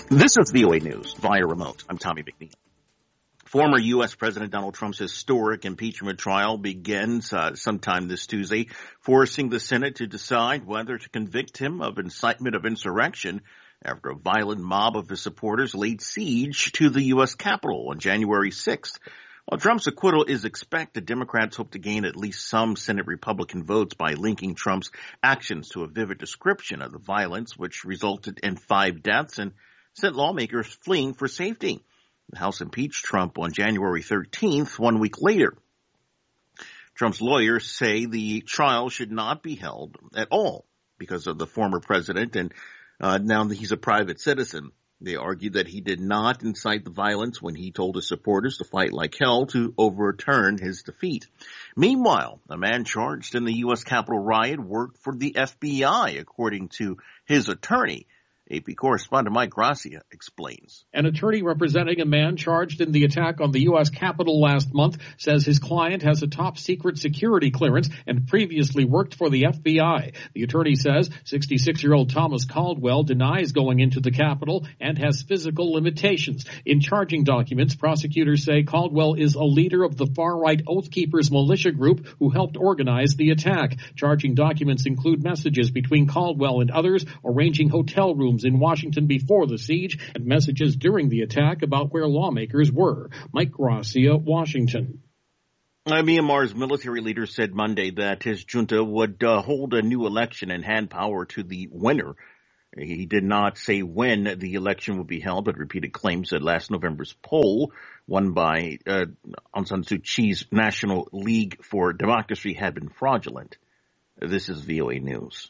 This is VOA News via remote. I'm Tommy McNeil. Former U.S. President Donald Trump's historic impeachment trial begins sometime this Tuesday, forcing the Senate to decide whether to convict him of incitement of insurrection after a violent mob of his supporters laid siege to the U.S. Capitol on January 6th. While Trump's acquittal is expected, Democrats hope to gain at least some Senate Republican votes by linking Trump's actions to a vivid description of the violence, which resulted in 5 deaths and sent lawmakers fleeing for safety. The House impeached Trump on January 13th, 1 week later. Trump's lawyers say the trial should not be held at all because of the former president, and now that he's a private citizen. They argued that he did not incite the violence when he told his supporters to fight like hell to overturn his defeat. Meanwhile, a man charged in the U.S. Capitol riot worked for the FBI, according to his attorney. AP correspondent Mike Gracia explains. An attorney representing a man charged in the attack on the U.S. Capitol last month says his client has a top-secret security clearance and previously worked for the FBI. The attorney says 66-year-old Thomas Caldwell denies going into the Capitol and has physical limitations. In charging documents, prosecutors say Caldwell is a leader of the far-right Oath Keepers militia group who helped organize the attack. Charging documents include messages between Caldwell and others arranging hotel rooms in Washington before the siege and messages during the attack about where lawmakers were. Mike Gracia, Washington. Myanmar's military leader said Monday that his junta would hold a new election and hand power to the winner. He did not say when the election would be held, but repeated claims that last November's poll, won by Aung San Suu Kyi's National League for Democracy, had been fraudulent. This is VOA News.